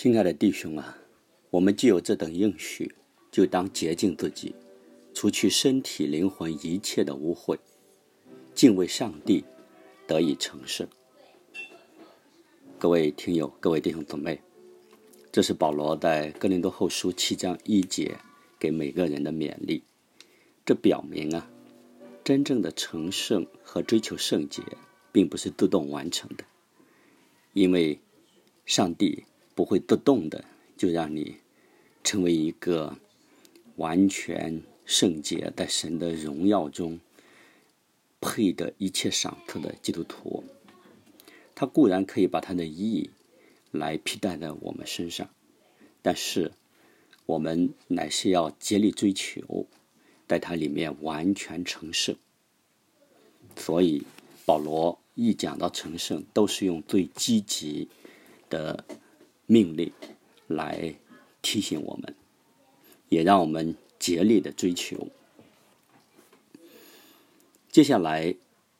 亲爱的弟兄啊，我们既有这等应许，就当洁净自己，除去身体灵魂一切的污秽，敬畏上帝，得以成圣。各位听友，各位弟兄姊妹，这是保罗在哥林多后书7章1节给每个人的勉励。这表明真正的成圣和追求圣洁并不是自动完成的，因为上帝不会自动的就让你成为一个完全圣洁，在神的荣耀中配得一切赏赐的基督徒。他固然可以把他的义来披戴在我们身上，但是我们乃是要竭力追求在他里面完全成圣。所以保罗一讲到成圣，都是用最积极的命令来提醒我们，也让我们竭力的追求。接下来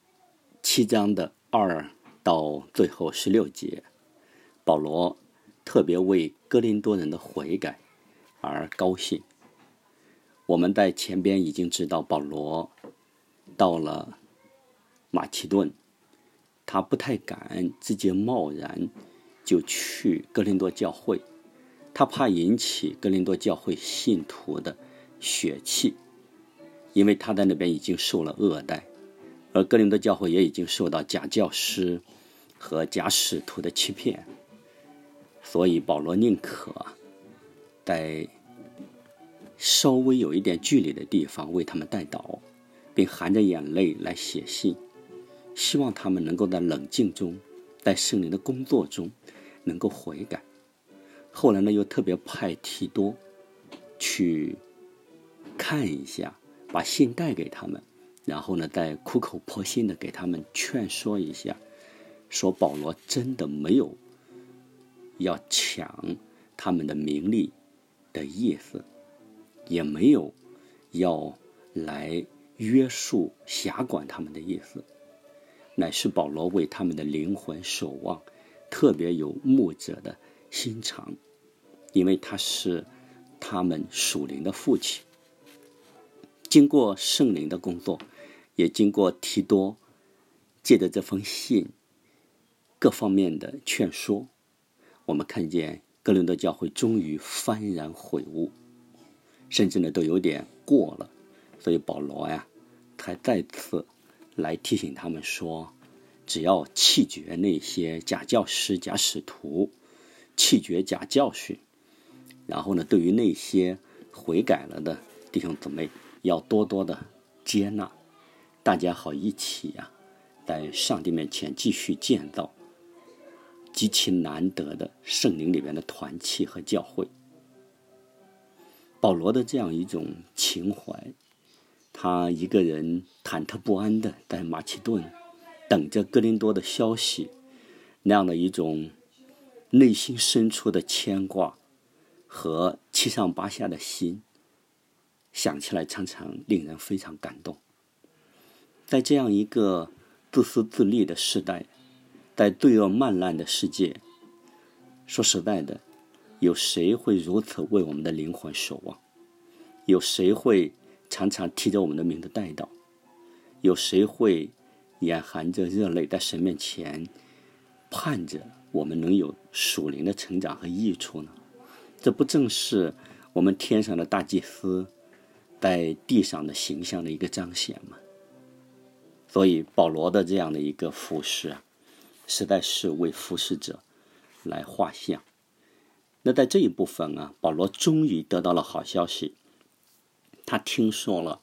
7章的2到最后16节，保罗特别为哥林多人的悔改而高兴。我们在前边已经知道，保罗到了马其顿，他不太敢直接贸然就去哥林多教会，他怕引起哥林多教会信徒的血气，因为他在那边已经受了恶待，而哥林多教会也已经受到假教师和假使徒的欺骗，所以保罗宁可在稍微有一点距离的地方为他们代祷，并含着眼泪来写信，希望他们能够在冷静中，在圣灵的工作中能够悔改。后来呢，又特别派提多去看一下，把信带给他们，然后呢，再苦口婆心的给他们劝说一下，说保罗真的没有要抢他们的名利的意思，也没有要来约束辖管他们的意思，乃是保罗为他们的灵魂守望，特别有牧者的心肠，因为他是他们属灵的父亲。经过圣灵的工作，也经过提多借着这封信各方面的劝说，我们看见哥林多教会终于幡然悔悟，甚至呢都有点过了。所以保罗才再次来提醒他们说，只要弃绝那些假教师、假使徒，弃绝假教训，然后呢，对于那些悔改了的弟兄姊妹，要多多的接纳，大家好一起在上帝面前继续建造极其难得的圣灵里面的团契和教会。保罗的这样一种情怀，他一个人忐忑不安的在马其顿等着哥林多的消息，那样的一种内心深处的牵挂和七上八下的心，想起来常常令人非常感动。在这样一个自私自利的时代，在罪恶漫滥的世界，说实在的，有谁会如此为我们的灵魂守望？有谁会常常提着我们的名字代祷？有谁会眼含着热泪在神面前盼着我们能有属灵的成长和益处呢？这不正是我们天上的大祭司在地上的形象的一个彰显吗？所以保罗的这样的一个服事实在是为服侍者来画像。那在这一部分保罗终于得到了好消息，他听说了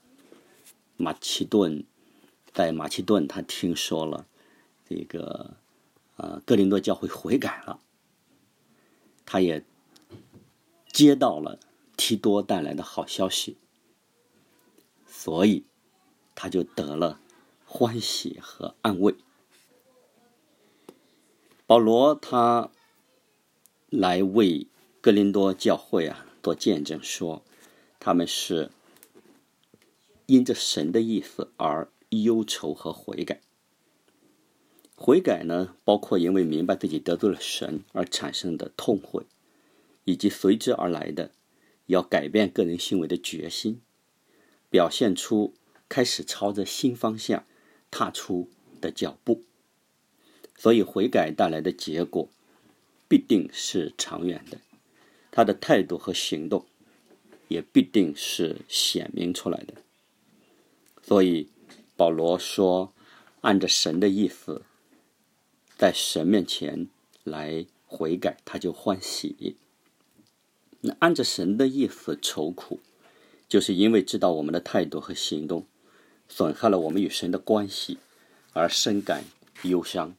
在马其顿他听说了这个哥林多教会悔改了，他也接到了提多带来的好消息，所以他就得了欢喜和安慰。保罗他来为哥林多教会做见证，说他们是因着神的意思而忧愁和悔改。悔改呢，包括因为明白自己得罪了神而产生的痛悔， 以及随之而来的要改变个人行为的决心，表现出开始朝着新方向踏出的脚步。所以悔改带来的结果必定是长远的，他的态度和行动也必定是显明出来的。所以保罗说，按着神的意思，在神面前来悔改，他就欢喜。那按着神的意思愁苦，就是因为知道我们的态度和行动损害了我们与神的关系，而深感忧伤。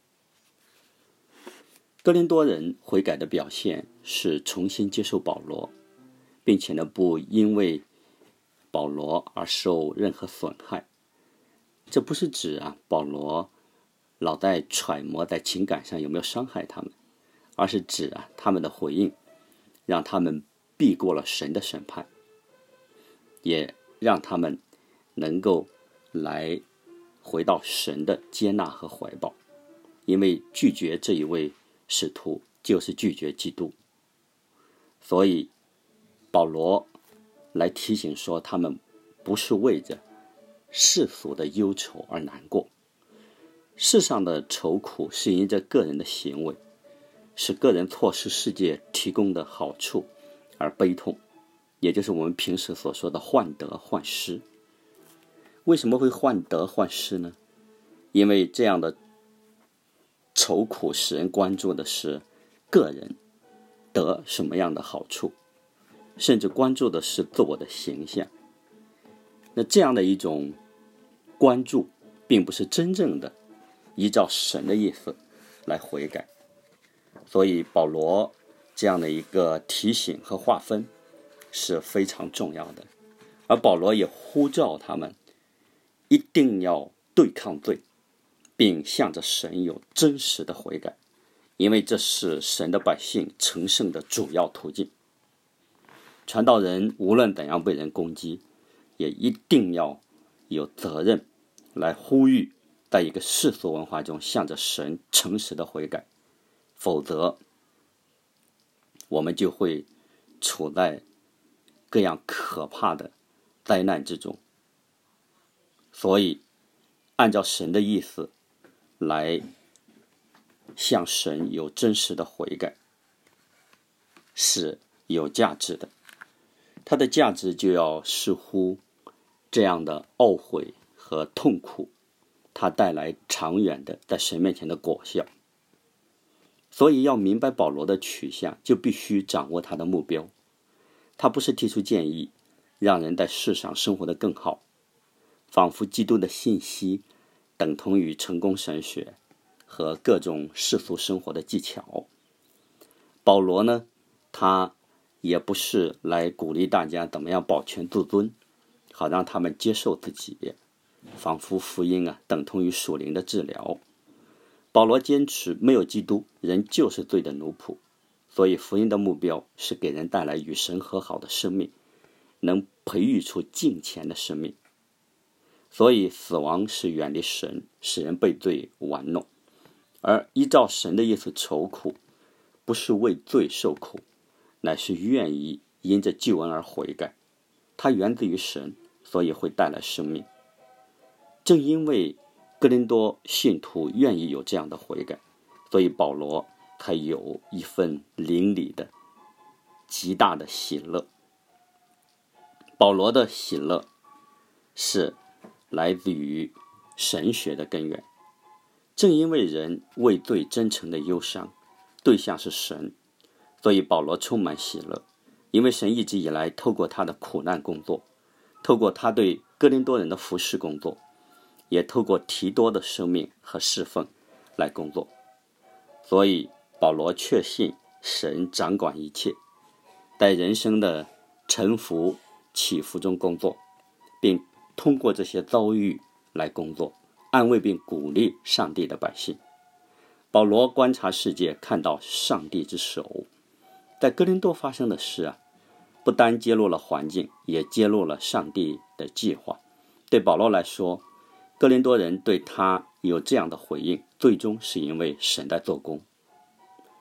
哥林多人悔改的表现是重新接受保罗，并且不因为保罗而受任何损害。这不是指保罗老在揣摩在情感上有没有伤害他们，而是指他们的回应让他们避过了神的审判，也让他们能够来回到神的接纳和怀抱。因为拒绝这一位使徒就是拒绝基督，所以保罗来提醒说，他们不是为着世俗的忧愁而难过。世上的愁苦是因着个人的行为，使个人错失世界提供的好处而悲痛，也就是我们平时所说的患得患失。为什么会患得患失呢？因为这样的愁苦使人关注的是个人得什么样的好处，甚至关注的是自我的形象。那这样的一种关注并不是真正的依照神的意思来悔改。所以保罗这样的一个提醒和划分是非常重要的。而保罗也呼召他们一定要对抗罪，并向着神有真实的悔改，因为这是神的百姓成圣的主要途径。传道人无论怎样被人攻击，也一定要有责任来呼吁在一个世俗文化中向着神诚实的悔改，否则我们就会处在各样可怕的灾难之中。所以按照神的意思来向神有真实的悔改是有价值的，它的价值就要视乎这样的懊悔和痛苦它带来长远的在神面前的果效。所以要明白保罗的取向，就必须掌握他的目标。他不是提出建议让人在世上生活得更好，仿佛基督的信息等同于成功神学和各种世俗生活的技巧。保罗呢，他也不是来鼓励大家怎么样保全自尊，好让他们接受自己，仿佛福音等同于属灵的治疗。保罗坚持没有基督，人就是罪的奴仆，所以福音的目标是给人带来与神和好的生命，能培育出敬虔的生命。所以死亡是远离神，使人被罪玩弄。而依照神的意思愁苦，不是为罪受苦，乃是愿意因着救恩而悔改。它源自于神，所以会带来生命。正因为哥林多信徒愿意有这样的悔改，所以保罗才有一份邻里的极大的喜乐。保罗的喜乐是来自于神学的根源。正因为人为罪真诚的忧伤，对象是神，所以保罗充满喜乐。因为神一直以来透过他的苦难工作，透过他对哥林多人的服事工作，也透过提多的生命和侍奉来工作。所以保罗确信神掌管一切，在人生的沉浮起伏中工作，并通过这些遭遇来工作，安慰并鼓励上帝的百姓。保罗观察世界，看到上帝之手。在哥林多发生的事不单揭露了环境，也揭露了上帝的计划。对保罗来说，哥林多人对他有这样的回应，最终是因为神在做工。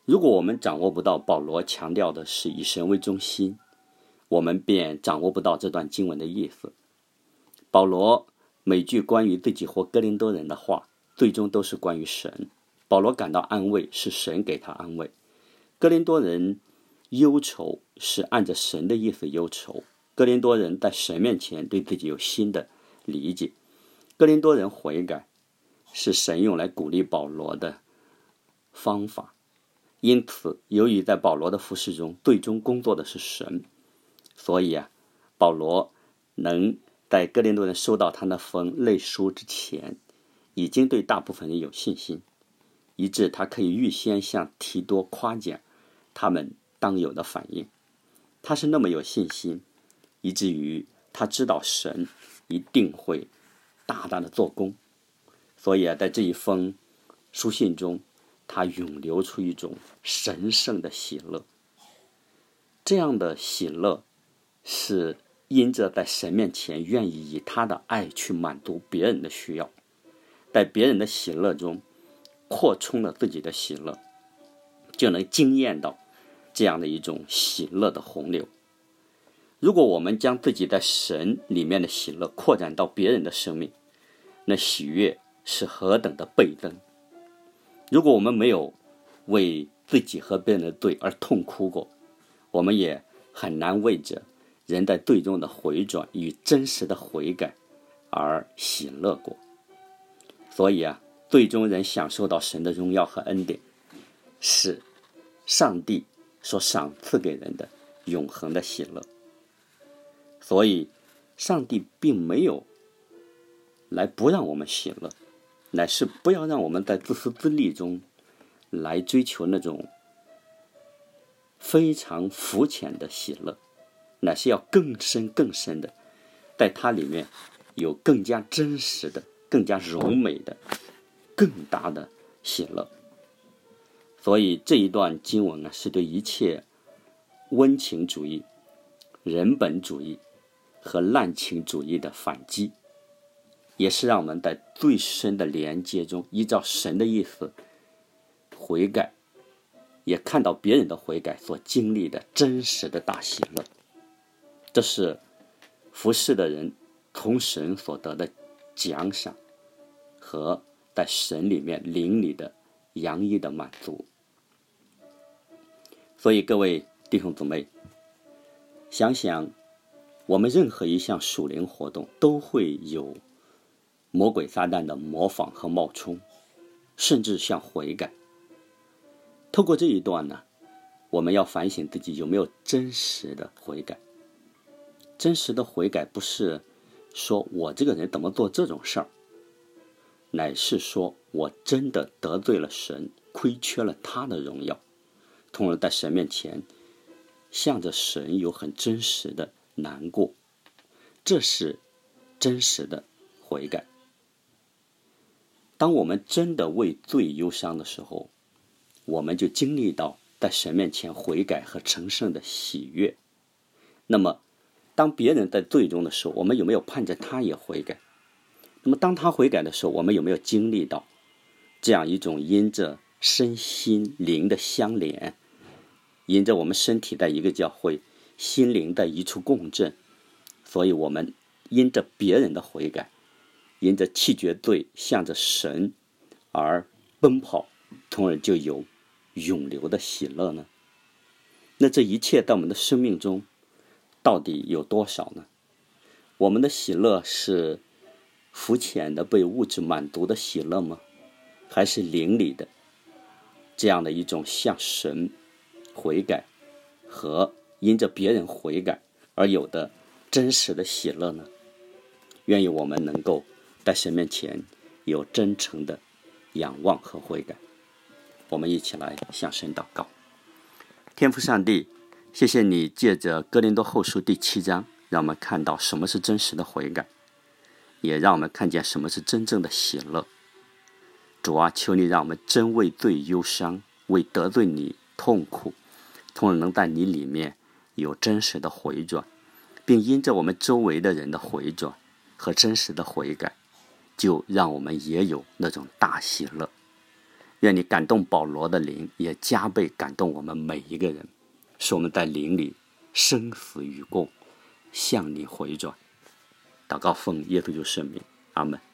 如果我们掌握不到保罗强调的是以神为中心，我们便掌握不到这段经文的意思。保罗每句关于自己或哥林多人的话，最终都是关于神。保罗感到安慰，是神给他安慰。哥林多人忧愁，是按着神的意思忧愁。哥林多人在神面前对自己有新的理解。哥林多人悔改，是神用来鼓励保罗的方法。因此，由于在保罗的服事中，最终工作的是神，所以保罗能在哥林多人收到他那封类书之前，已经对大部分人有信心，以致他可以预先向提多夸奖他们当有的反应。他是那么有信心，以至于他知道神一定会大大的做工。所以在这一封书信中，他涌流出一种神圣的喜乐。这样的喜乐是因着在神面前愿意以他的爱去满足别人的需要，在别人的喜乐中扩充了自己的喜乐，就能经验到这样的一种喜乐的洪流。如果我们将自己在神里面的喜乐扩展到别人的生命，那喜悦是何等的倍增。如果我们没有为自己和别人的罪而痛哭过，我们也很难为着人在罪中的回转与真实的悔改而喜乐过。所以最终人享受到神的荣耀和恩典，是上帝所赏赐给人的永恒的喜乐。所以上帝并没有来不让我们喜乐，乃是不要让我们在自私自利中来追求那种非常肤浅的喜乐，乃是要更深更深的，在它里面有更加真实的、更加柔美的、更大的喜乐。所以这一段经文是对一切温情主义、人本主义和滥情主义的反击，也是让我们在最深的连接中依照神的意思悔改，也看到别人的悔改所经历的真实的大喜乐。这是服侍的人从神所得的奖赏和在神里面灵里的洋溢的满足。所以各位弟兄姊妹，想想我们任何一项属灵活动都会有魔鬼撒旦的模仿和冒充，甚至像悔改。透过这一段呢，我们要反省自己有没有真实的悔改。真实的悔改不是说我这个人怎么做这种事儿，乃是说我真的得罪了神，亏缺了他的荣耀，从而在神面前向着神有很真实的难过，这是真实的悔改。当我们真的为罪忧伤的时候，我们就经历到在神面前悔改和成圣的喜悦。那么当别人在罪中的时候，我们有没有盼着他也悔改？那么当他悔改的时候，我们有没有经历到这样一种因着身心灵的相连，因着我们身体在一个教会，心灵在一处共振，所以我们因着别人的悔改，因着弃绝罪向着神而奔跑，从而就有永流的喜乐呢？那这一切在我们的生命中到底有多少呢？我们的喜乐是肤浅的被物质满足的喜乐吗？还是灵里的这样的一种向神悔改和因着别人悔改而有的真实的喜乐呢？愿意我们能够在神面前有真诚的仰望和悔改。我们一起来向神祷告。天父上帝，谢谢你借着哥林多后书第7章，让我们看到什么是真实的悔改，也让我们看见什么是真正的喜乐。主啊，求你让我们真为罪忧伤，为得罪你痛苦，从而能在你里面有真实的回转，并因着我们周围的人的回转和真实的悔改，就让我们也有那种大喜乐。 愿你感动保罗的灵，也加倍感动我们每一个人，使我们在灵里生死与共，向你回转。祷告奉耶稣基督圣名，阿们。